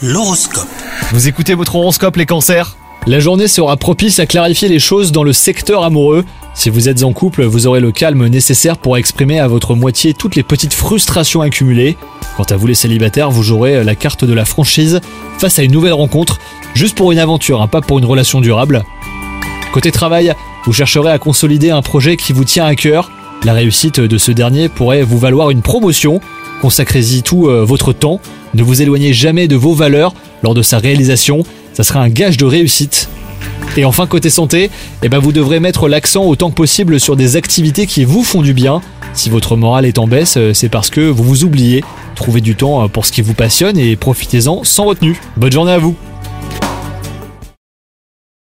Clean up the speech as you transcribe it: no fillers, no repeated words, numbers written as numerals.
L'horoscope. Vous écoutez votre horoscope les cancers ? La journée sera propice à clarifier les choses dans le secteur amoureux. Si vous êtes en couple, vous aurez le calme nécessaire pour exprimer à votre moitié toutes les petites frustrations accumulées. Quant à vous les célibataires, vous jouerez la carte de la franchise face à une nouvelle rencontre, juste pour une aventure, pas pour une relation durable. Côté travail, vous chercherez à consolider un projet qui vous tient à cœur. La réussite de ce dernier pourrait vous valoir une promotion. Consacrez-y tout votre temps. Ne vous éloignez jamais de vos valeurs lors de sa réalisation. Ça sera un gage de réussite. Et enfin, côté santé, vous devrez mettre l'accent autant que possible sur des activités qui vous font du bien. Si votre morale est en baisse, c'est parce que vous vous oubliez. Trouvez du temps pour ce qui vous passionne et profitez-en sans retenue. Bonne journée à vous!